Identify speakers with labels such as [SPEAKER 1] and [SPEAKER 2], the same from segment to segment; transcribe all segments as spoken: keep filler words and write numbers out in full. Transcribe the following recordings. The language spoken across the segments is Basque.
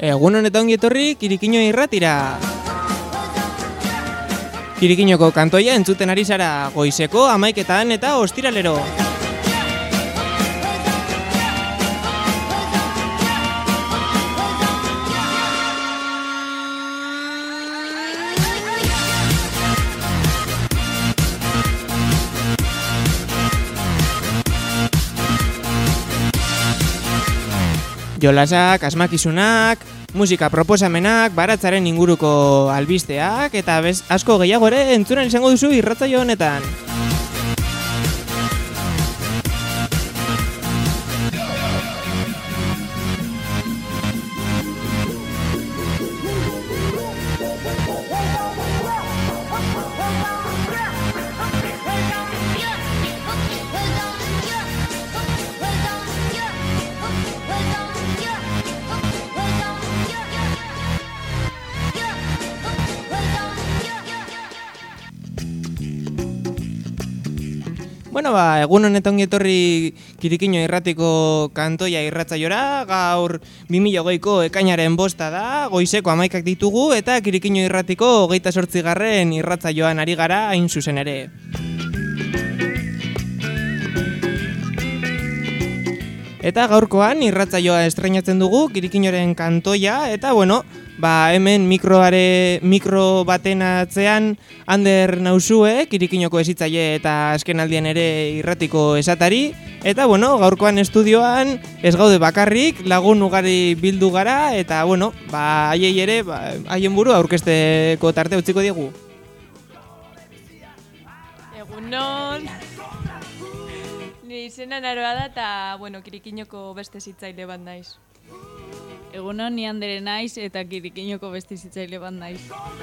[SPEAKER 1] Egun honetan ongi etorri Kirikino irratira. Kirikinoko kantoia entzuten ari zara goizeko hamaiketan eta ostiralero. Jolasak, asmakizunak, musika proposamenak, baratzaren inguruko albisteak eta bez, asko gehiago ere entzunan izango duzu irratsaio honetan. Bueno, ba, egun honetan ongi etorri Kirikino irratiko kantoia irratzaiora, gaur bi mila hogeiko ekainaren bosta da, goizeko hamaikak ditugu eta Kirikino irratiko hogeita zortzigarren irratzaioan ari gara hain zuzen ere. Eta gaurkoan irratzaioa estreinatzen dugu Kirikinoren kantoia eta bueno, ba hemen mikroare mikro baten atzean Ander nauzue, Kirikinoko esitzaile eta azkenaldian ere irratiko esatari eta bueno, gaurkoan estudioan ez gaude bakarrik, lagun ugari bildu gara eta bueno, ba haiei ere ba, haien buru aurkezteko tarte utziko diegu.
[SPEAKER 2] Egunon. Ni izena Naroa da eta bueno, Kirikinoko beste zitzaile bat naiz.
[SPEAKER 3] Egunon, ni Andere naiz eta Kirikinoko beste zitzaile bat naiz.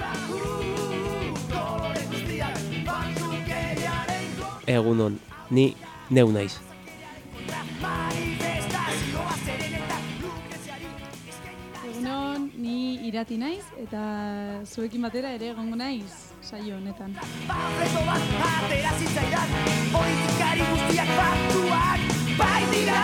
[SPEAKER 4] Egunon, ni neu naiz.
[SPEAKER 5] Egunon, ni Irati naiz eta zuekin batera ere egongo naiz saio honetan.
[SPEAKER 6] Politikari guztiak faktuak bai dira.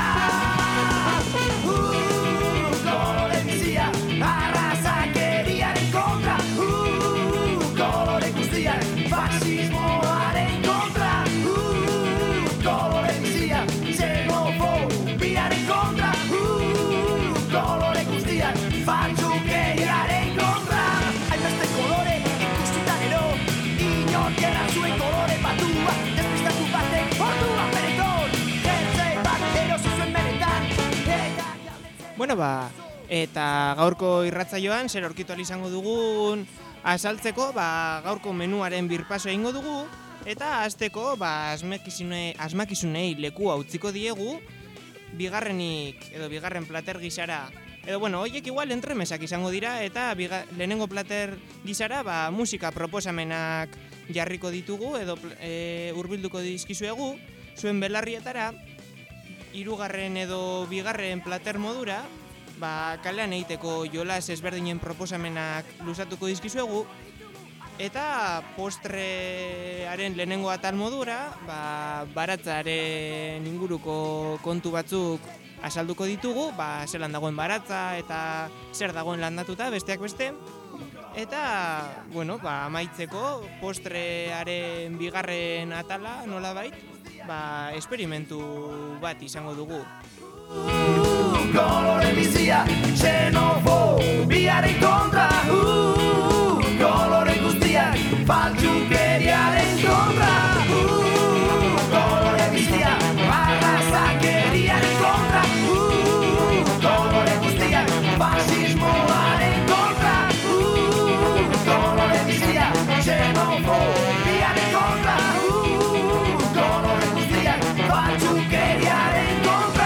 [SPEAKER 6] Kolore bizia, arrazakeriaren kontra. Uh, kolore guztiak, faxismoaren kontra. Uh, kolore bizia, xenofobiaren kontra. Uh, kolore guztiak, faltsukeriaren kontra. Hainbeste kolore, guztietan ero, inork erantzuen kolore batua. Despistatu batek, ordua bereton. Jertzei bat erosi zuen benetan.
[SPEAKER 1] Bueno, ba, eta gaurko irratzaioan zer aurkitu ahal izango dugun azaltzeko, ba, gaurko menuaren birpaso egingo dugu eta hasteko ba, asmakizune, asmakizunei lekua utziko diegu bigarrenik edo bigarren plater gisara. Edo bueno, hoiek igual entremesak izango dira eta biga, lehenengo plater gisara ba, musika proposamenak jarriko ditugu edo e, hurbilduko dizkizuegu zuen belarrietara. Hirugarren edo bigarren plater modura, ba, kalean egiteko jolas ezberdinen proposamenak luzatuko dizkizuegu eta postrearen lehenengo atal modura, ba, baratzaren inguruko kontu batzuk azalduko ditugu, ba, zelan dagoen baratza eta zer dagoen landatuta besteak beste. Eta, bueno, ba, amaitzeko postrearen bigarren atala nolabait, ba, esperimentu bat izango dugu.
[SPEAKER 6] Uh, kolore bizia, xenofobiaren kontra. Uh, kolore guztiak, faltsukeriaren kontra. Uh, kolore bizia, arrazakeriaren kontra. Uh, kolore guztiak, faxismoaren kontra. Uh, kolore bizia, xenofobiaren kontra. Uh, kolore guztiak, faltsukeriaren kontra.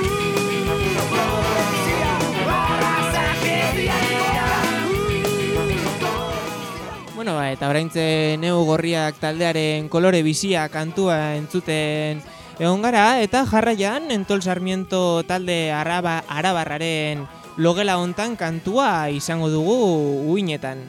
[SPEAKER 1] Bueno, ba, eta oraintze Neu Gorriak taldearen kolore bizia kantua entzuten egon gara eta jarraian Entol Sarmiento talde araba, arabarraren logela hontan kantua izango dugu uinetan.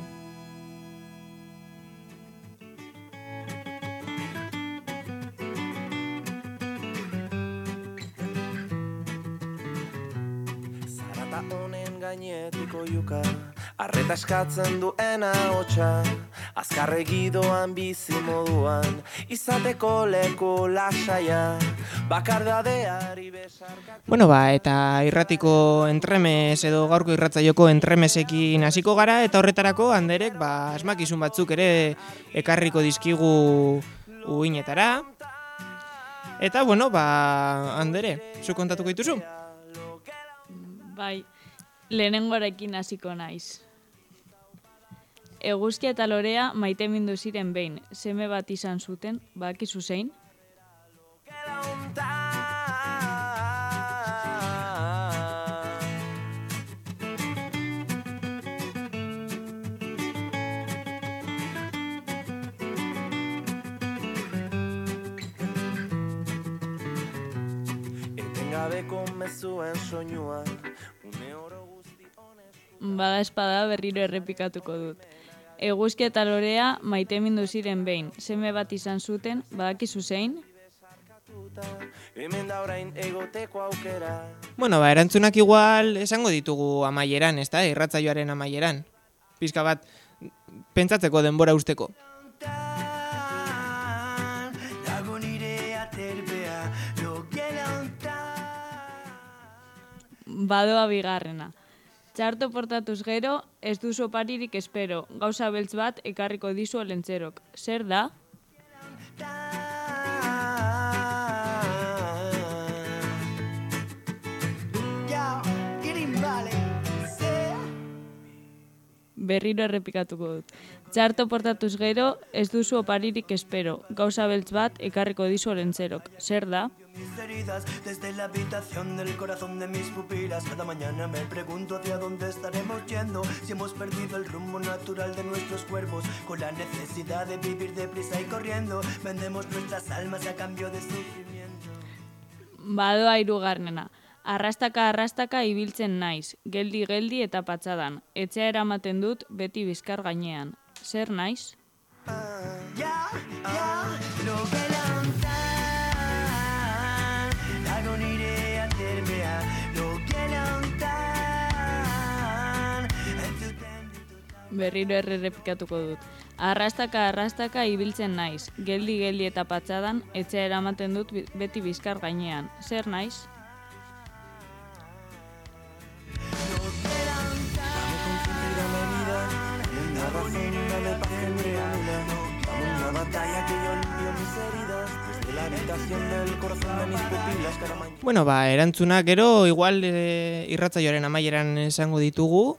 [SPEAKER 7] Zarata honen gainetik
[SPEAKER 6] oiuka, arreta eskatzen duena hotxa, azkarregi doan bizi moduan, izateko leku lasaia, bakardadeari besarkatu.
[SPEAKER 1] Bueno, ba, eta irratiko entremes edo gaurko irratzaioko entremesekin hasiko gara, eta horretarako Anderek, ba, asmakizun batzuk ere ekarriko dizkigu uinetara. Eta, bueno, ba, Andere, zu kontatuko dituzu?
[SPEAKER 3] Bai, lehenengoarekin hasiko naiz. Eguzkia eta Lorea maitemindu ziren behin, seme bat izan zuten, badakizu zein?
[SPEAKER 6] Etengabeko mezuen soinua, une oro guzti honez.
[SPEAKER 3] Bada espada berriro errepikatuko dut. Eguzkia eta Lorea maitemindu ziren behin, seme bat izan zuten, badakizu zein?
[SPEAKER 6] Hemen da orain egoteko aukera.
[SPEAKER 1] Bueno, ba, erantzunak igual esango ditugu amaieran, ezta? Irratzaioaren amaieran. Pizka bat, pentsatzeko denbora usteko.
[SPEAKER 3] Badoa bigarrena. Txarto portatuz gero, ez duzu oparirik espero, gauza beltz bat ekarriko dizu olentzerok. Zer da? Berriro errepikatuko dut. Txarto portatuz gero, ez duzu oparirik espero, gauza beltz bat ekarriko dizu olentzerok. Zer da?
[SPEAKER 7] Mis heridas desde la habitación del corazón de mis pupilas. Cada mañana me pregunto hacia dónde estaremos yendo, si hemos perdido el rumbo natural de nuestros cuerpos, con la necesidad de vivir deprisa y corriendo. Vendemos nuestras almas a cambio de sufrimiento.
[SPEAKER 3] Badoa hirugarrena. Arrastaka arrastaka ibiltzen naiz, geldi geldi eta patxadan. Etxea eramaten dut beti bizkar gainean. Zer naiz?
[SPEAKER 7] Ya, ya, lo que
[SPEAKER 3] Berriro errepikatuko dut. Arrastaka arrastaka ibiltzen naiz, geldi geldi eta patxadan, etxea eramaten dut beti bizkar gainean. Zer naiz?
[SPEAKER 1] Bueno, ba, erantzunak gero, igual e, irratzaioaren amaieran esango ditugu,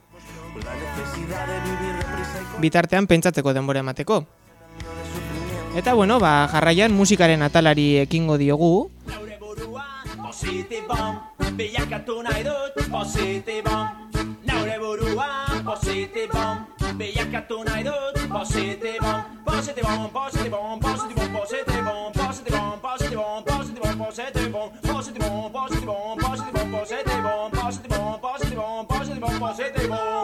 [SPEAKER 1] bitartean pentsatzeko denbora emateko. Eta, bueno, ba, jarraian musikaren atalari ekingo diogu.
[SPEAKER 6] Bilakatu nahi dut positibon, naure burua positibon. Bilakatu nahi dut positibon, positibon, positibon, positibon, positibon, positibon, positibon, positibon, positibon, positibon, positibon, positibon, positibon, positibon, positibon, positibon, positibon.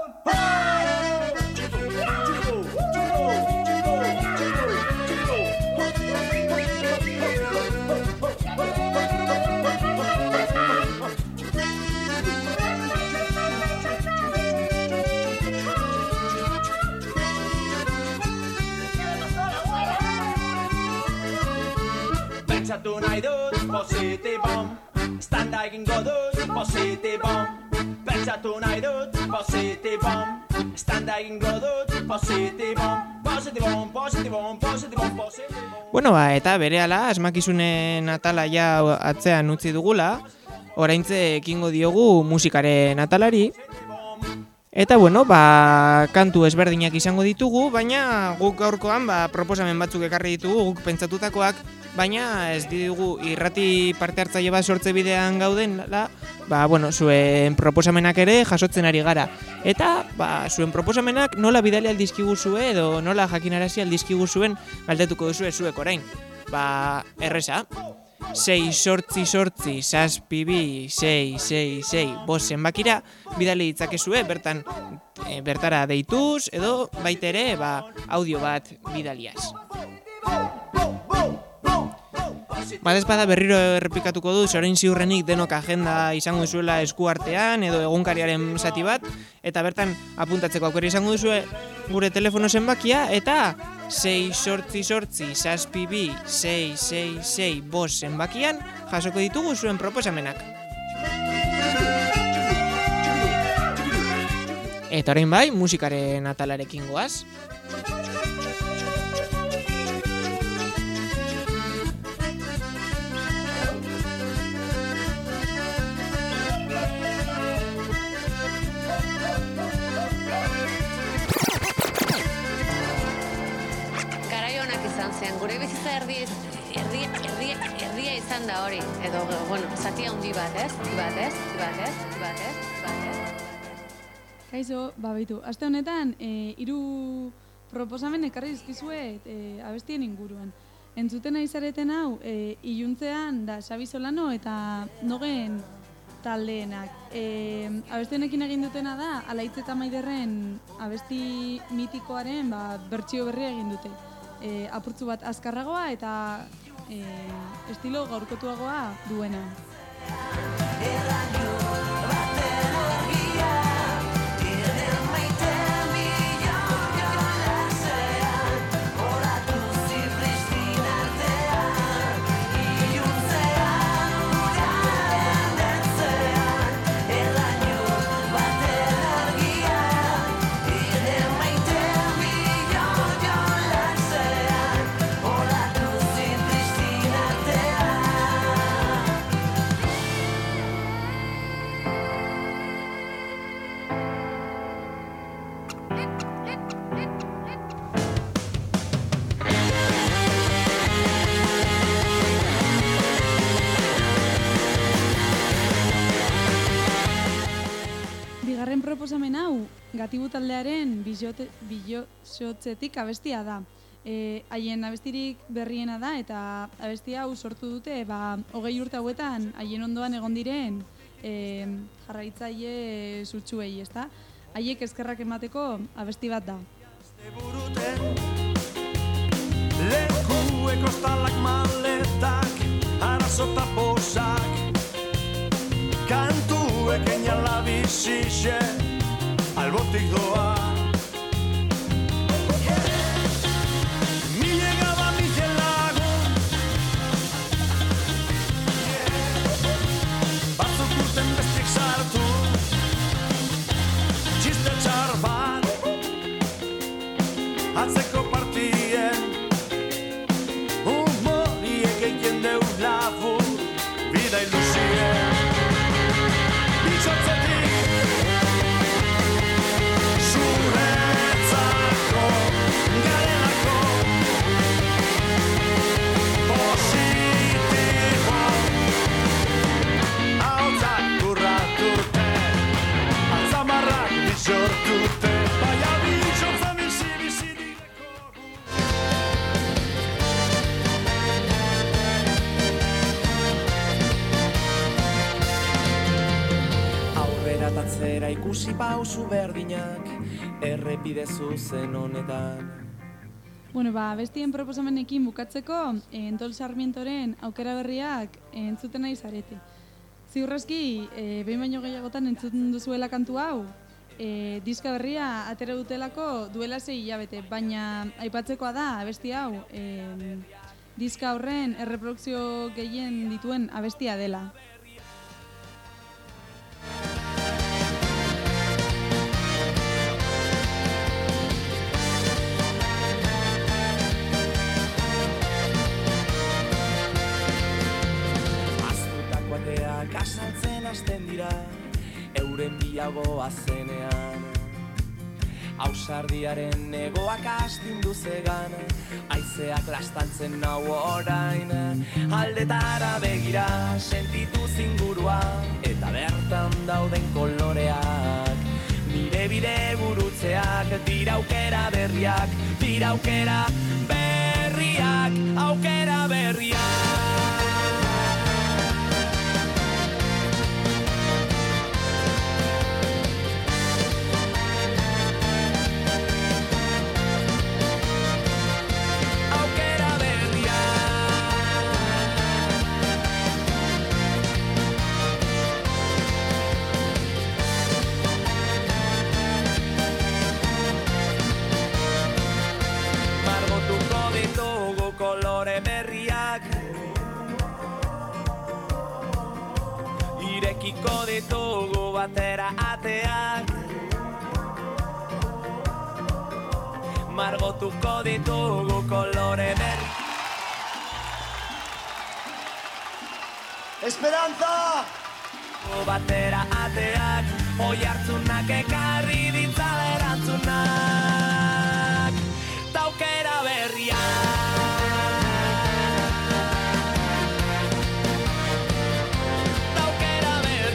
[SPEAKER 6] Pentsatu nahi dut positibon, standa egingo dut positibon. Pentsatu nahi dut positibon, standa egingo dut positibon. Positibon, positibon, positibon, positibon.
[SPEAKER 1] Bueno, ba, eta berehala asmakizunen atala ja atzean utzi dugula, oraintze ekingo diogu musikaren atalari. Eta, bueno, ba, kantu ezberdinak izango ditugu, baina guk gaurkoan ba, proposamen batzuk ekarri ditugu, guk pentsatutakoak, baina ez ditugu irrati parte hartzaile bat sortze bidean gauden, la, ba, bueno, zuen proposamenak ere jasotzen ari gara. Eta, ba, zuen proposamenak nola bidali aldizkigu zue edo nola jakinarazi aldizkigu zuen galdetuko duzue zuek orain. Ba, erresa. sei sortzi sortzi zazpi bi sei sei sei bost zenbakira bidali ditzakezue bertan e, bertara deituz edo baita ere ba, audio bat bidaliaz. Badezpada berriro errepikatuko du, orain ziurrenik denok agenda izango duzuela eskuartean edo egunkariaren zati bat, eta bertan apuntatzeko aukera izango duzue gure telefono zenbakia, eta sei sortzi sortzi zazpi bi sei sei sei bost zenbakian jasoko ditugu zuen proposamenak. Eta orain bai, musikaren atalarekin goaz.
[SPEAKER 8] Gure bizitza erdi, erdi, erdi, erdia izan da hori, edo, bueno, zati handi bat, ez? Bat, ez? Bat, ez? Bat, ez? Bat, ez?
[SPEAKER 5] Kaixo, ba baitu, aste honetan, e, hiru proposamen ekarri dizkizuet e, abestien inguruan. Entzuten ari zareten hau, e, iluntzean da Xabi Solano eta Nogen taldeenak. E, abesti honekin egin dutena da, Alaitz eta Maiderren abesti mitikoaren ba, bertsio berria egin dute. E, apurtzu bat azkarragoa eta e, estilo gaurkotuagoa duena. Proposamen hau, Gatibu taldearen bilotxotzetik abestia da. E, haien abestirik berriena da eta abestia hau sortu dute ba, hogei urte hauetan haien ondoan egon diren e, jarraitzaile sutsuei, ezta? Haiek eskerrak emateko abesti bat da.
[SPEAKER 9] Lekuek ostalak maletak, arazota posak, kantuek einala bizixe, albotik doa. Mi llegaba mi lago, batzuk urten bestik sartu, txiste txar bat, atzeko partien, humoriek egin deu labur, vida ilusien.
[SPEAKER 6] Atzera ikusi pausu berdinak, errepide zuzen honetan.
[SPEAKER 5] Bueno, ba, bestien proposamenekin bukatzeko, Entol Sarmientoren aukera berriak entzuten nahi zarete. Ziurraski, e, behin baino gehiagotan entzuten duzuela kantu hau, e, diska berria atera dutelako duela sei hilabete, baina aipatzekoa da abesti hau, e, diska horren erreprodukzio gehien dituen abestia dela.
[SPEAKER 6] Kasaltzen hasten dira, euren biagoa zenean. Ausardiaren egoak astindu zegan, haizeak lastaltzen nau orain. Aldetara begira sentitu zingurua, eta bertan dauden koloreak. Nire bide gurutzeak, dira aukera berriak, dira aukera berriak, aukera berriak. Margotuko ditugu batera ateak, margotuko ditugu kolore berri.
[SPEAKER 9] Esperanza!
[SPEAKER 6] Batera ateak, oi hartzunak ekarri ditzala erantzunak, taukera berriak, taukera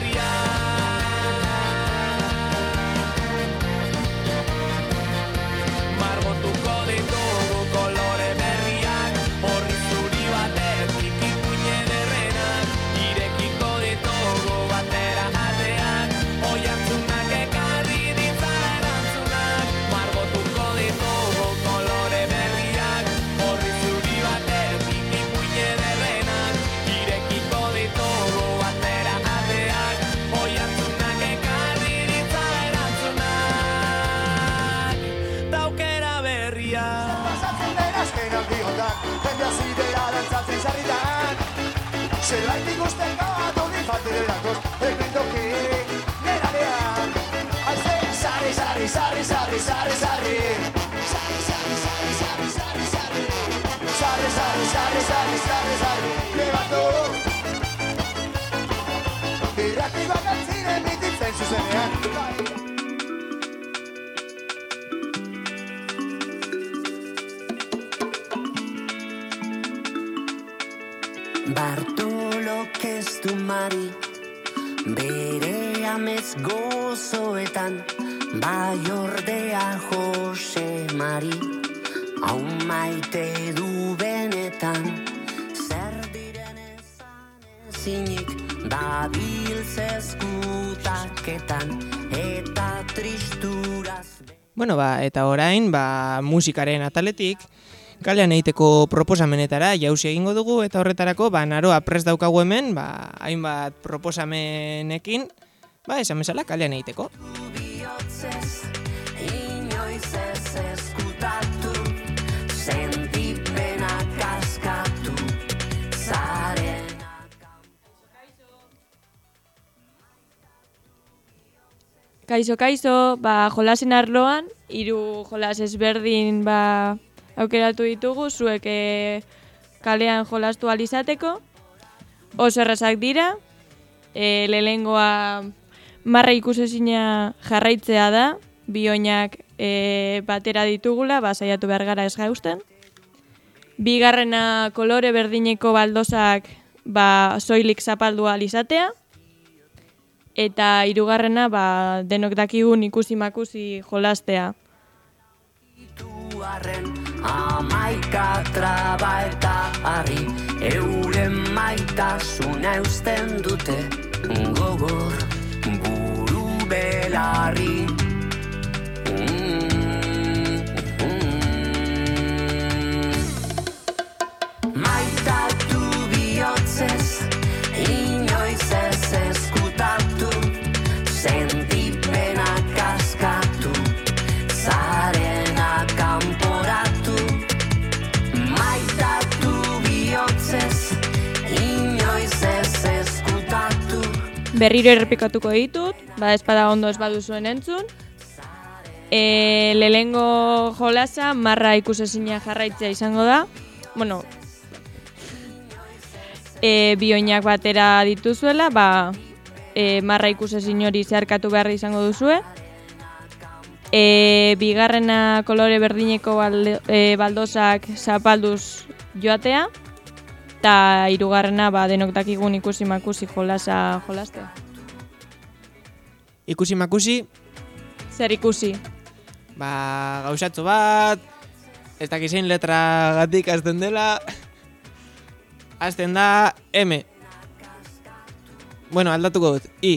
[SPEAKER 6] berriak. Margotuko ditugu kolore berriak, horri zuri batetik ipuine derrenak, irekiko ditugu batera ateak, oi hartzunak ekarri ditzala erantzunak, margotuko ditugu kolore berriak, horri zuri batetik ipuine derrenak, irekiko ditugu batera ateak, oi hartzunak ekarri ditzala erantzunak, taukera berriak.
[SPEAKER 9] Pasatzen den azken aldiotan, jende hasi dela dantzatzen sarritan. Zerbait ikusten bat hori faltire datoz, egindoki nerarean. Aize, sarri, sarri, sarri, sarri, sarri, sarri. Sarri, sarri, sarri, sarri, sarri, sarri. Sarri, sarri, sarri, sarri, sarri, sarri. Lebatu. Irratikoak antzinen mititzen zuzenean.
[SPEAKER 10] Bartolo keztu mari, bere amez gozoetan, bai ordea Jose Mari, hau maite du benetan, zer diren ezan ezinik, dabil zezkutaketan, eta tristuraz.
[SPEAKER 1] Bueno, ba, eta orain, ba, musikaren ataletik, kalean egiteko proposamenetara jauzi egingo dugu, eta horretarako, ba, naroa prest daukagu hemen, ba, hainbat proposamenekin, ba, esan bezala kalean egiteko.
[SPEAKER 10] Inoiz ez eskutatu, sentipenak askatu, zarenak.
[SPEAKER 2] Kaixo, kaixo, ba, jolasen arloan, hiru jolas ezberdin, ba, aukeratu ditugu, zuek e, kalean jolastu alizateko. Oso errazak dira, e, lehengoa marra ikusezina jarraitzea da, bi oinak e, batera ditugula, ba, saiatu behar gara ez gausten. Bigarrena kolore berdineko baldosak ba, soilik zapaldu alizatea. Eta hirugarrena ba, denok dakigun ikusi makusi jolastea.
[SPEAKER 10] Amaika traba eta harri, euren maitasuna eusten dute, gogor buru belarri. Mm, mm. Maitatu bihotzez, inoiz ez eskutatu, sentipenak askatu, zarenak kanporatu. Maitatu bihotzez, inoiz ez eskutatu.
[SPEAKER 2] Berriro errepikatuko ditut, ba espada ondo ez baduzuen entzun. E, lehengo jolasa marra ikusezina jarraitzea izango da. Bueno, e, bi oinak batera dituzuela, ba, e, marra ikusezin hori zeharkatu behar izango duzue. E, bigarrena kolore berdineko balde, e, baldosak zapalduz joatea. Eta hirugarrena ba, denok dakigun ikusi makusi jolasa jolastea.
[SPEAKER 1] Ikusi makusi,
[SPEAKER 2] Zer ikusi?
[SPEAKER 1] ba, gauzatxo bat, ez dakizein letra gatik azten dela, azten da M. Bueno, aldatuko dut, I.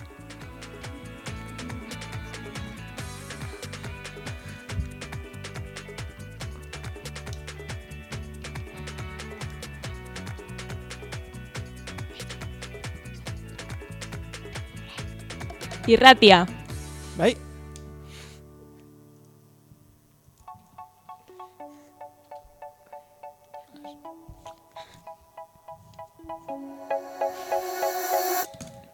[SPEAKER 2] Irratia.
[SPEAKER 1] Bai?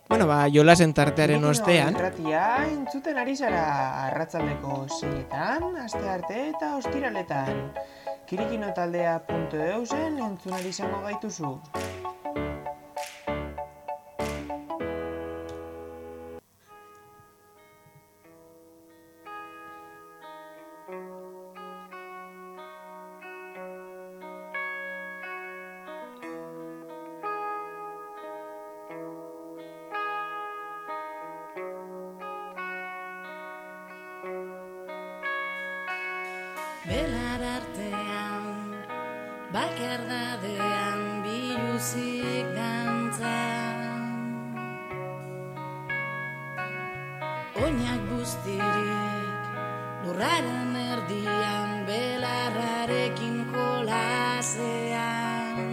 [SPEAKER 1] Bueno, ba, jolasen tartearen ostean.
[SPEAKER 11] Irratia entzuten ari zara arratsaldeko seietan, astearte eta ostiraletan. Kirikinotaldea puntu eusen entzun ari izango gaituzu.
[SPEAKER 10] Belar artean, bakardadean biluzik dantzan. Oinak bustirik, lurraren erdian, belarrarekin jolasean.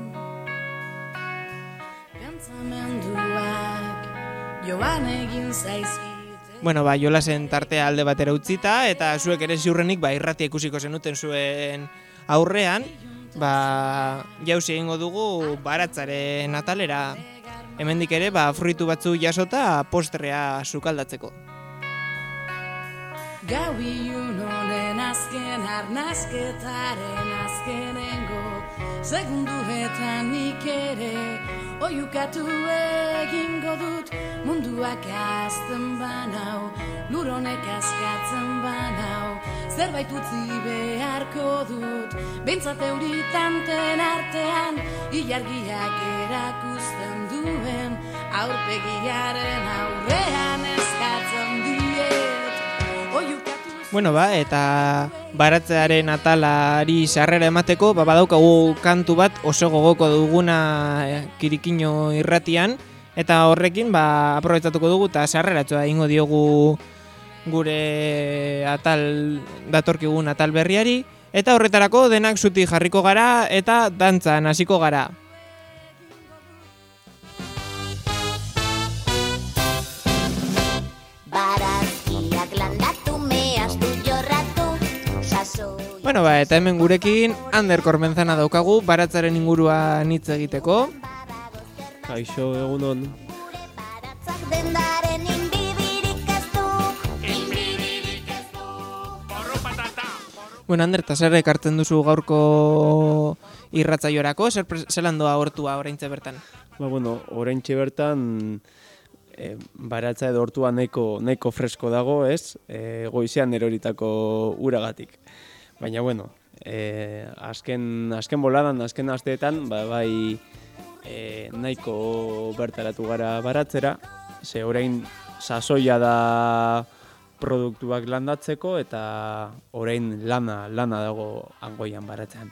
[SPEAKER 10] Pentsamenduak joan egin zaizki.
[SPEAKER 1] Bueno, ba, jolasen tartea alde batera utzita, eta zuek ere ziurrenik, ba, irratia ikusiko zenuten zuen aurrean, ba, jauzi egingo dugu baratzaren atalera. Hemendik ere, ba, fruitu batzu jasota postrea sukaldatzeko.
[SPEAKER 10] Gau ilun honen azken arnazketaren azkenengo segunduetan nik ere oiukatu egingo dut munduak azten banau, lur honek askatzen banau, zerbait utzi beharko dut, behintzat euritanten artean, ilargiak erakusten duen, aurpegiaren aurrean eskatzen diet, oiukatu...
[SPEAKER 1] Bueno, ba, eta baratzearen atalari sarrera emateko, ba, badaukagu kantu bat oso gogoko duguna eh, Kirikino irratian, eta horrekin ba, aprobetxatuko dugu eta sarreratxoa egingo diogu gure atal datorkigun atal berriari, eta horretarako denak zuti jarriko gara eta dantzan hasiko gara. Bueno, ba, eta hemen gurekin Ander Kormenzana daukagu baratzaren inguruan hitz egiteko.
[SPEAKER 4] Kaixo, egunon.
[SPEAKER 1] Bueno, Ander, eta zer ekartzen duzu gaurko irratzaiorako? Zer zelan doa hortua oraintxe bertan?
[SPEAKER 4] Ba, bueno, oraintxe bertan e, baratza edo hortua nahiko, nahiko fresko dago, ez? E, goizean eroritako uragatik. Baina, bueno, e, azken, azken boladan, azken asteetan, ba, bai e, nahiko bertaratu gara baratzera, ze orain sasoia da produktuak landatzeko eta orain lana, lana dago Angoian baratzean.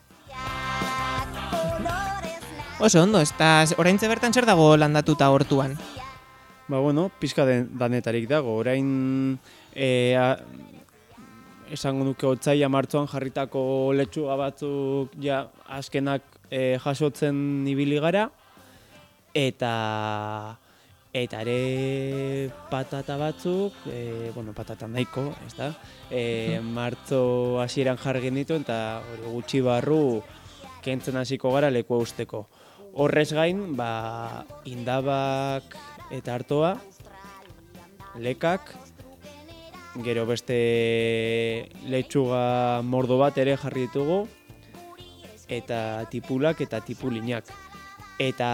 [SPEAKER 1] Oso ondo, eta oraintxe bertan zer dago landatuta hortuan?
[SPEAKER 4] Ba, bueno, pizka danetarik dago, orain... E, a, esango nuke otsaila martxoan jarritako letxuga batzuk ja azkenak e, jasotzen ibili gara eta eta ere patata batzuk, e, bueno, patata nahiko, ezta? E, martxo hasieran jarri genitu eta hori gutxi barru kentzen hasiko gara lekua usteko. Horrez gain, ba, indabak eta artoa, lekak, gero beste letxuga mordo bat ere jarri ditugu, eta tipulak eta tipulinak. Eta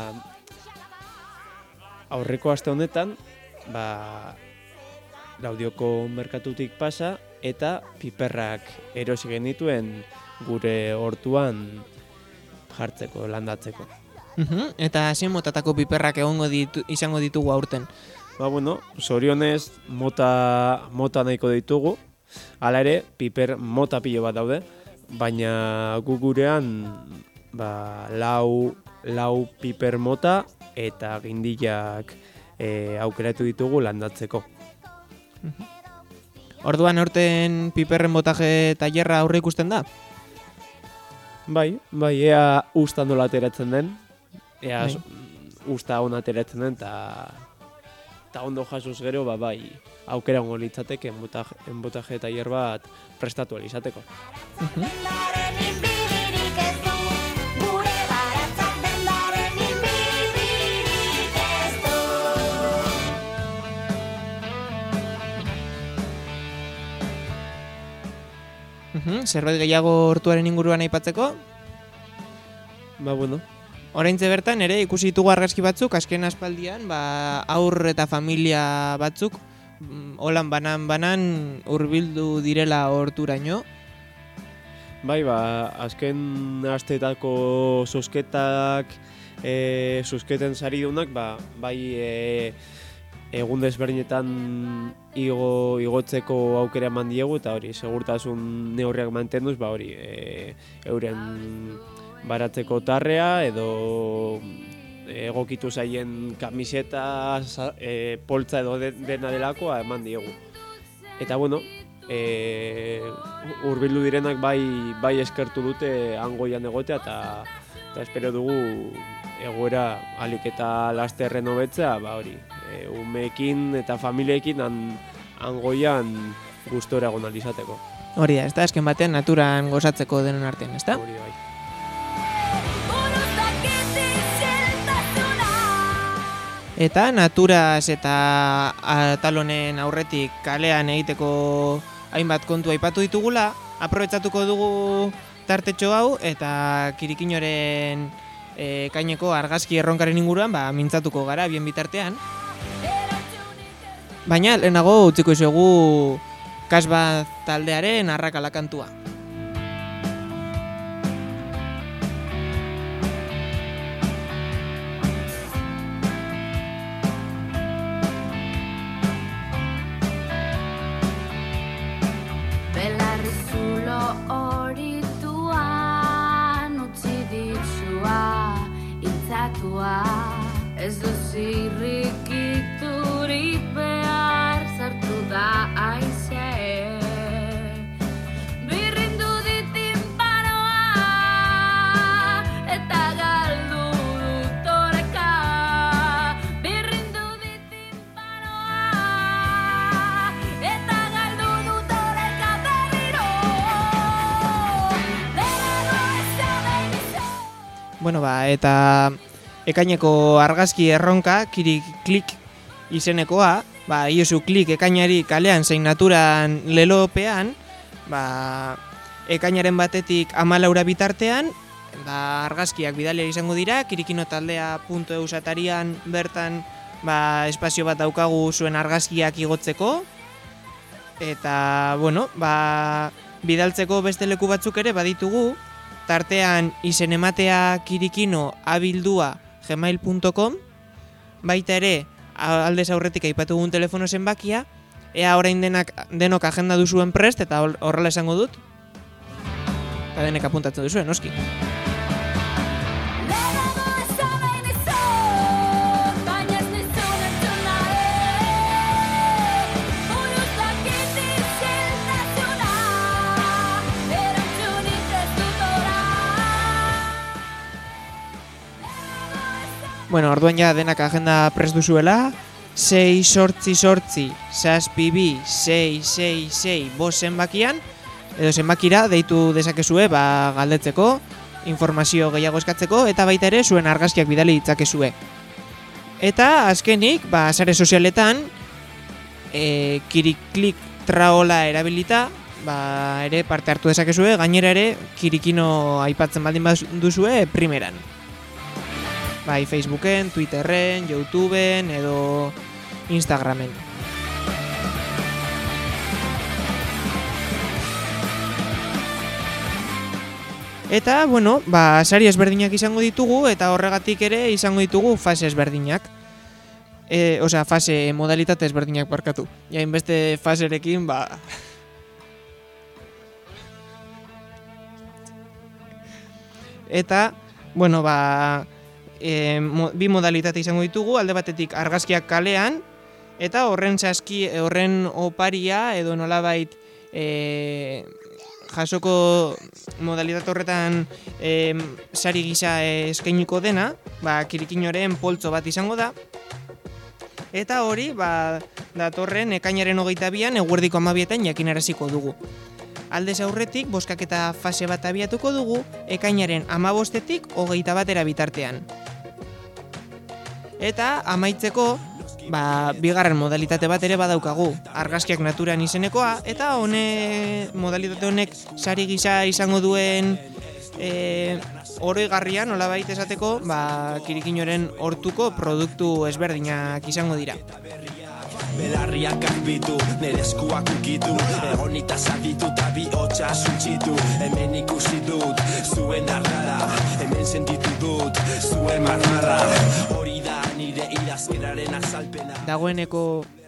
[SPEAKER 4] aurreko aste honetan, ba, Laudioko merkatutik pasa, eta piperrak erosi genituen gure hortuan jartzeko, landatzeko.
[SPEAKER 1] Uh-huh. Eta zein motatako piperrak egongo ditu, izango ditugu aurten?
[SPEAKER 4] Ba, bueno, zorionez mota, mota nahiko ditugu, hala ere, piper mota pilo bat daude, baina gu gurean ba, lau, lau piper mota eta gindilak e, aukeratu ditugu landatzeko.
[SPEAKER 1] Orduan aurten piperren botaje tailerra aurre ikusten da?
[SPEAKER 4] Bai, bai, ea usta nola ateratzen den, ea
[SPEAKER 1] bai.
[SPEAKER 4] Usta ona ateratzen den, eta eta ondo jasuz gero, ba, bai, aukera ongo litzateke enbotaje tailer bat prestatu alizateko.
[SPEAKER 1] Uh-huh. Mhm, zerbait gehiago hortuaren inguruan aipatzeko?
[SPEAKER 4] Ba, bueno.
[SPEAKER 1] Oraintze bertan ere ikusi ditugu argazki batzuk, azken aspaldian, ba, aur eta familia batzuk, mm, holan banan-banan hurbildu direla horturaino.
[SPEAKER 4] Bai, ba, azken asteetako zozketak, e, zozketen saridunak, ba, bai e, egun desberdinetan igo, igotzeko aukera eman diegu, eta hori, segurtasun neurriak mantenduz, ba hori, e, euren baratzeko tarrea, edo egokitu zaien kamiseta, e, poltza edo de, dena delakoa eman diegu. Eta bueno, e, hurbildu direnak bai bai eskertu dute hangoian egotea, eta eta espero dugu egoera alik eta lasterren hobetzea, ba hori, e, umeekin eta familiekin han, hangoian gustora egon ahal izateko.
[SPEAKER 1] Hori da, ez da, azken batean naturan gozatzeko denon artean, ez da?
[SPEAKER 4] Hori bai.
[SPEAKER 1] Eta naturaz eta atal honen aurretik kalean egiteko hainbat kontu aipatu ditugula, aprobetxatuko dugu tartetxo hau eta Kirikinoren e, kaineko argazki erronkaren inguruan ba, mintzatuko gara bien bitartean. Baina lehenago utziko izuegu Kasbah taldearen arrakala kantua.
[SPEAKER 10] Ez duzirrik iturik behar zartu da aize. Birrindu ditin paroa eta galdu dut oreka. Birrindu ditin paroa eta galdu dut oreka berriro. Lerago ez da behin izan.
[SPEAKER 1] Bueno, ba, eta ekaineko argazki erronka, Kiri Klik izenekoa, ba, iozu Klik ekainari kalean zein naturan lelopean, ba, ekainaren batetik amalaura bitartean, ba, argazkiak bidalia izango dira, kirikinotaldea puntu eus atarian bertan ba, espazio bat daukagu zuen argazkiak igotzeko, eta, bueno, ba, bidaltzeko beste leku batzuk ere baditugu, tartean izen ematea kirikino abildua gmail puntu com, baita ere aldez aurretik aipatu dugun telefono zenbakia, ea orain denak, denok agenda duzuen prest, eta horrela esango dut, eta denek apuntatzen duzuen, noski. Bueno, orduan ja denak agenda prest duzuela, sei sortzi sortzi, zazpi bi, sei, sei, sei, bost zenbakian, edo zenbakira deitu dezakezue, ba, galdetzeko, informazio gehiago eskatzeko, eta baita ere zuen argazkiak bidali ditzakezue. Eta azkenik, ba, sare sozialetan, e, Kiriklik traola erabilita, ba, ere parte hartu dezakezue, gainera ere Kirikino aipatzen baldin duzue primeran. Bai, Facebooken, Twitterren, YouTubeen edo Instagramen. Eta, bueno, ba, sari ezberdinak izango ditugu eta horregatik ere izango ditugu fase ezberdinak. E, osea, fase modalitate ezberdinak barkatu. Ja, inbeste faserekin, ba... Eta, bueno, ba... E, mo, bi modalitate izango ditugu, alde batetik argazkiak kalean, eta horren saski, horren oparia edo nolabait e, jasoko modalitate horretan e, sari gisa eskainiko dena, ba, Kirikinoren poltzo bat izango da, eta hori ba, datorren ekainaren hogeita bian eguerdiko amabietan jakinaraziko dugu. Aldez aurretik, bozkaketa fase bat abiatuko dugu, ekainaren amabostetik hogeita batera bitartean. Eta amaitzeko, ba, bigarren modalitate bat ere badaukagu, argazkiak naturan izenekoa, eta hone modalitate honek sari gisa izango duen e, oroigarria nolabait esateko, ba, Kirikinoren hortuko produktu ezberdinak izango dira.
[SPEAKER 12] Belarriak arbitu, nire eskuak ukitu, egonita zaditu eta bihotza suntxitu. Hemen ikusi dut, zuen arrara, hemen sentitu dut, zuen marmarra. Hori da nire idazkeraren azalpena.
[SPEAKER 1] Dagoeneko,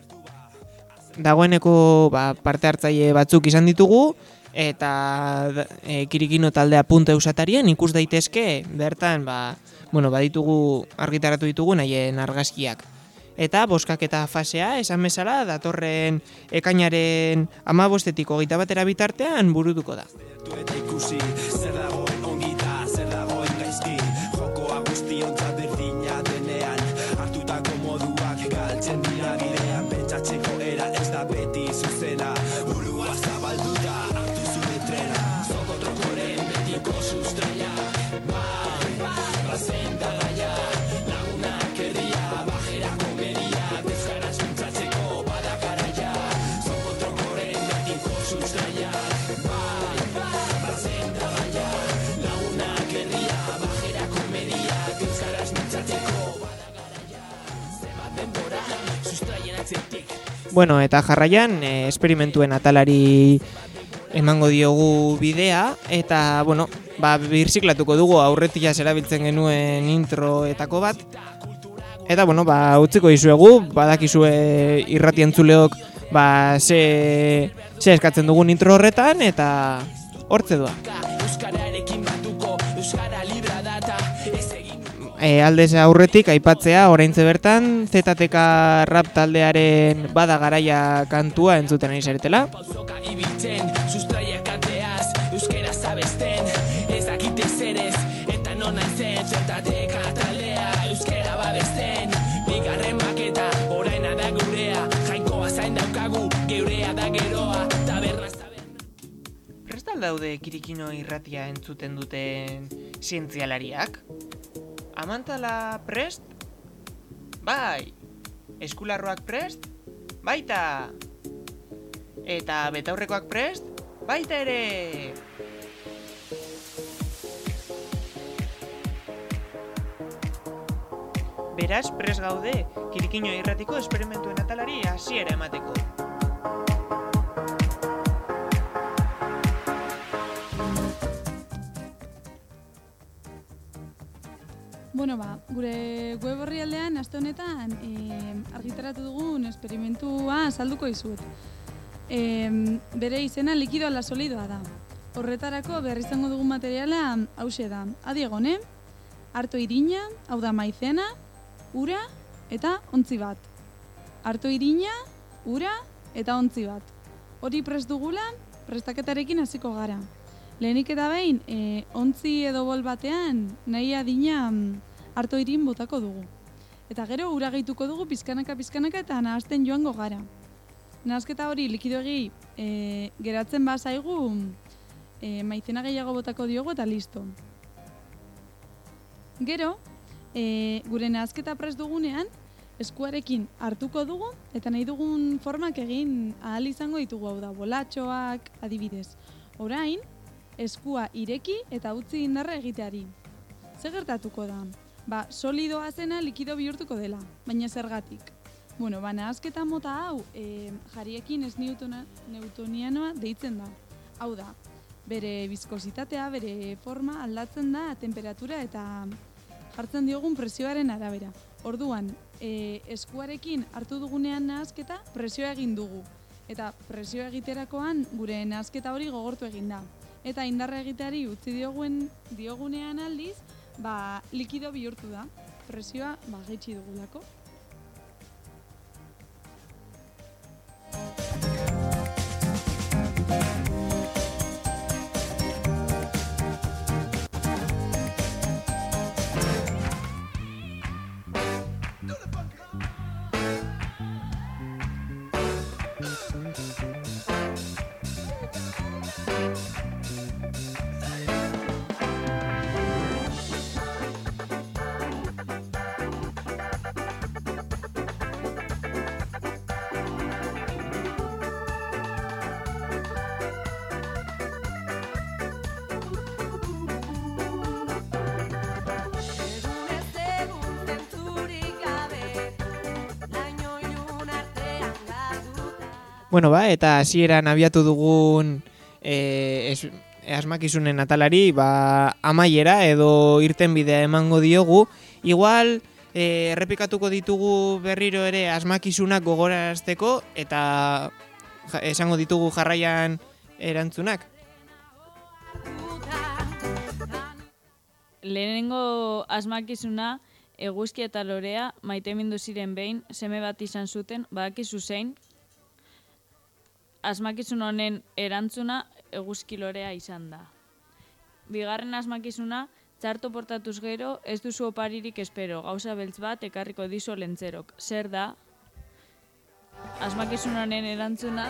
[SPEAKER 1] dagoeneko ba, parte hartzaile batzuk izan ditugu, eta e, Kirikino taldea punta eusatarien ikus daitezke, bertan, ba, bueno, baditugu argitaratu ditugu nahien argazkiak. Eta boskaketa fasea, esan bezala, datorren ekainaren hamabostetik hogeita batera bitartean burutuko da.
[SPEAKER 12] Eta ikusi, zer dagoen ongita, zer dagoen gaizki, jokoa guztiontzat berdina denean, hartutako moduak galtzen dira bidean, pentsatzeko era ez da beti zuzena, burua zabalduta, hartu zure trena, zoko trokoren betiko sustraia, bai, bazen da gaia, lagunak erdia, bajera komeria, dezgaraz mintzatzeko bada garaia, zoko trokoren betiko sustraia, bai, bazen da gaia, lagunak erdia, bajera komeria, dezgaraz mintzatzeko bada garaia, zebat denbora, sustraien atzetik.
[SPEAKER 1] Bueno, eta jarraian, e, esperimentuen atalari emango diogu bidea, eta, bueno, ba, birziklatuko dugu aurretiaz erabiltzen genuen introetako bat. Eta, bueno, ba, utziko dizuegu, badakizue irrati entzuleok, ba, ze, ze eskatzen dugun intro horretan, eta hortze doa.
[SPEAKER 12] Euskararekin batuko, euskara libra data, ez egin
[SPEAKER 1] E, aldez aurretik aipatzea oraintze bertan Z T K rap taldearen bada garaia kantua entzuten ari zaretela.
[SPEAKER 12] pausoka ibiltzen, sustraiak ateaz, euskera zabesten, ez dakite zerez, eta nona zen, zertatek atalea, euskera babesten, bigarren maketa, oraina da gurea, jainkoa zain daukagu, geurea da geroa, taberna zaberna.
[SPEAKER 11] Prest al daude Kirikino irratia entzuten duten zientzialariak? Amantala prest? Bai! Eskularroak prest? Baita! Eta betaurrekoak prest? Baita ere! Beraz, prest gaude Kirikino irratiko esperimentuen atalari hasiera emateko.
[SPEAKER 5] Bueno, ba, gure web orrialdean aste honetan e, argitaratu dugun esperimentua azalduko dizuet. E, bere izena likido ala solidoa da. Horretarako berri izango dugun materiala hauxe da. Adi egon, eh? Arto irina, hau da maizena, ura eta ontzi bat. Arto irina, ura eta ontzi bat. Hori prest dugula, prestaketarekin hasiko gara. Lehenik eta behin, e, ontzi edo bol batean nahi adina harto irin botako dugu. Eta gero ura gehituko dugu pizkanaka pizkanaka eta nahasten joango gara. Nahasketa hori likidoegi e, geratzen bazaigu e, maizena gehiago botako diogu eta listo. Gero, e, gure nahasketa prest dugunean, eskuarekin hartuko dugu eta nahi dugun formak egin ahal izango ditugu, hau da, bolatxoak adibidez. Orain, eskua ireki eta utzi indarra egiteari. Zer gertatuko da? Ba, solidoa zena likido bihurtuko dela, baina zergatik. Bueno, ba, nahasketa mota hau e, jariekin ez newtona, newtonianoa deitzen da. Hau da, bere bizkositatea, bere forma aldatzen da temperatura eta jartzen diogun presioaren arabera. Orduan, e, eskuarekin hartu dugunean nahasketa presioa egin dugu. Eta presioa egiterakoan gure nahasketa hori gogortu egin da. Eta indarra egiteari utzi dioguen diogunean aldiz, ba, likido bihurtu da. Presioa ba, jaitsi dugulako.
[SPEAKER 1] Bueno, ba, eta hasieran abiatu dugun e, es, asmakizunen atalari, ba, amaiera edo irtenbidea emango diogu. Igual, e, errepikatuko ditugu berriro ere asmakizunak gogorazteko eta ja, esango ditugu jarraian erantzunak.
[SPEAKER 3] Lehenengo asmakizuna, eguzki eta lorea maitemindu ziren behin, seme bat izan zuten, badakizu zein, asmakizun honen erantzuna eguzki lorea izan da. Bigarren asmakizuna, txarto portatuz gero, ez duzu oparirik espero, gauza beltz bat ekarriko dizu lentzerok. Zer da? Asmakizun honen erantzuna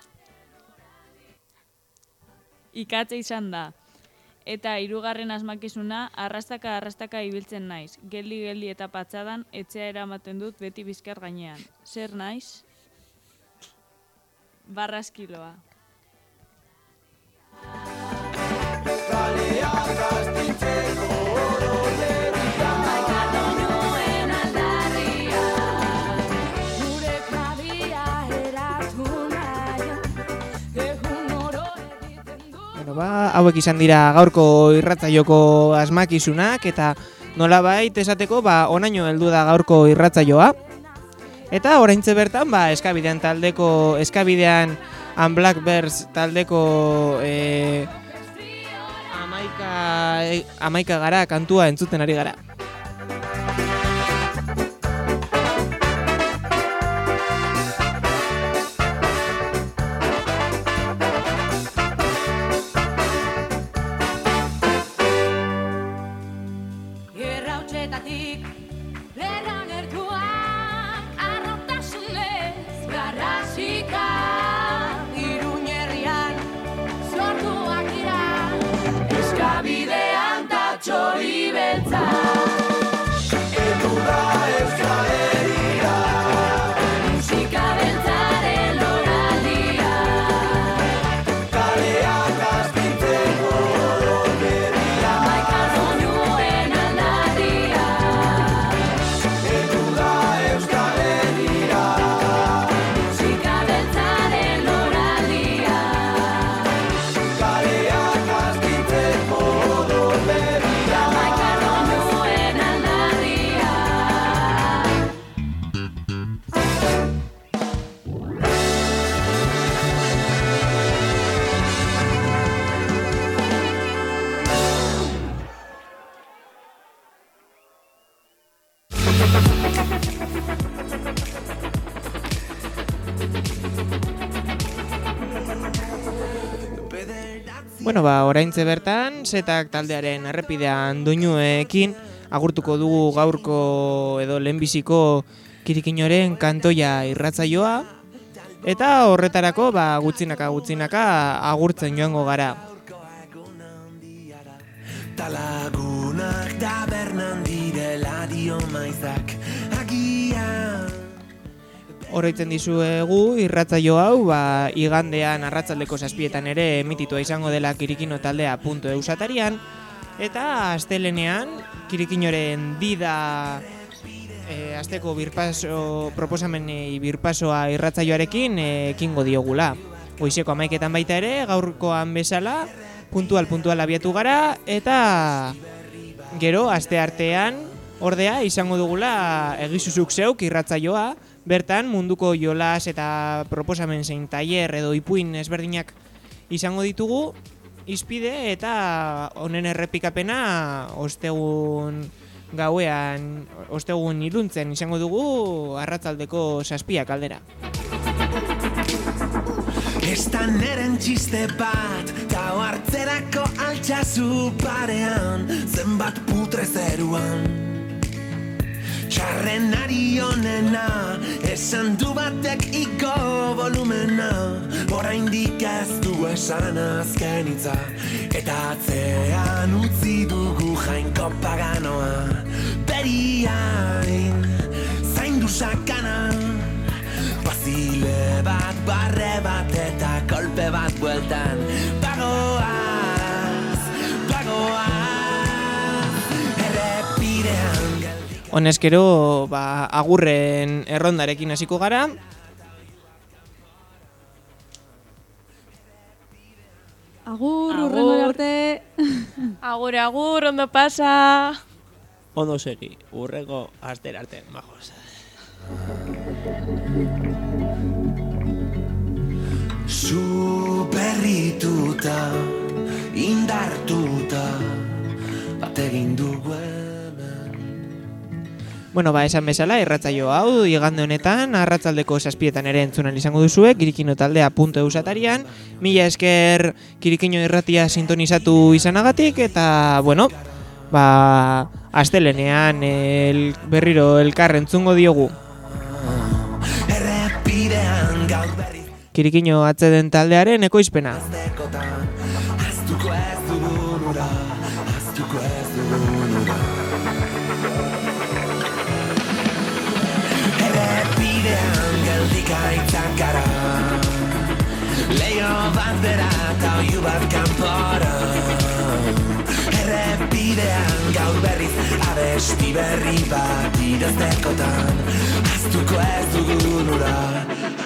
[SPEAKER 3] ikatze izan da. Eta hirugarren asmakizuna, arrastaka arrastaka ibiltzen naiz. Geldi geldi eta patxadan etxea eramaten dut beti bizkar gainean. Zer naiz? Barraskiloa.
[SPEAKER 1] Bueno, ba, hauek izan dira gaurko irratzaioko asmakizunak eta nolabait esateko ba onaino heldu da gaurko irratzaioa. Eta oraintze bertan ba Eskabidean taldeko Eskabidean and Blackbirds taldeko eh amaika amaika gara kantua entzuten ari gara. Bueno, ba, oraintze bertan, Zetak taldearen errepidean doinuekin agurtuko dugu gaurko edo lehenbiziko Kirikinoren kantoia irratzaioa eta horretarako ba gutxinaka gutxinaka agurtzen joango gara.
[SPEAKER 6] Talagunak tabernan direla dio maizak agian.
[SPEAKER 1] Oroitzen dizuegu irratzaio hau ba, igandean arratsaldeko zazpietan ere emititua izango dela kirikinotaldea puntu eus atarian eta astelenean Kirikinoren dida e, asteko birpaso proposamenei birpasoa irratzaioarekin e, ekingo diogula. Goizeko hamaiketan baita ere gaurkoan bezala puntual puntual abiatu gara eta gero asteartean ordea izango dugula egizuzuk zeuk irratzaioa. Bertan munduko jolas eta proposamen zein tailer edo ipuin ezberdinak izango ditugu izpide eta honen errepikapena ostegun gauean, ostegun iluntzen izango dugu arratsaldeko zazpiak aldera.
[SPEAKER 6] Estan eren txiste bat, gau hartzerako altxazu parean, zenbat putre zeruan. Txarren ari honena, esan du batek iko volumena, oraindik ez du esan azken hitza, eta atzean utzi dugu jainko paganoa. Beriain, zaindu sakana, bazile bat, barre bat eta kolpe bat bueltan, bagoaz, bagoaz, errepidean.
[SPEAKER 1] Honezkero, ba, agurren errondarekin hasiko gara.
[SPEAKER 5] Agur,
[SPEAKER 3] Agur.
[SPEAKER 5] urrengo arte.
[SPEAKER 2] Agur, agur, ondo pasa.
[SPEAKER 13] Ondo segi, urrego astera arte, majos.
[SPEAKER 6] Zu berrituta, indartuta, bat egin dugu
[SPEAKER 1] Bueno, ba, esan bezala, irratzaio hau, igande honetan, arratzaldeko zazpietan ere entzunan izango duzue, kirikinotaldea punto eus atarian, mila esker kirikino irratia sintonizatu izanagatik, eta, bueno, ba, astelenean el, berriro elkar entzungo diogu. Kirikino atzeden taldearen ekoizpena.
[SPEAKER 6] Gaitzak gara Leio bat bera eta oiu bat kanpora Errepidean gaur berriz abesti berri bat idaztekotan Aztuko ez dugun ura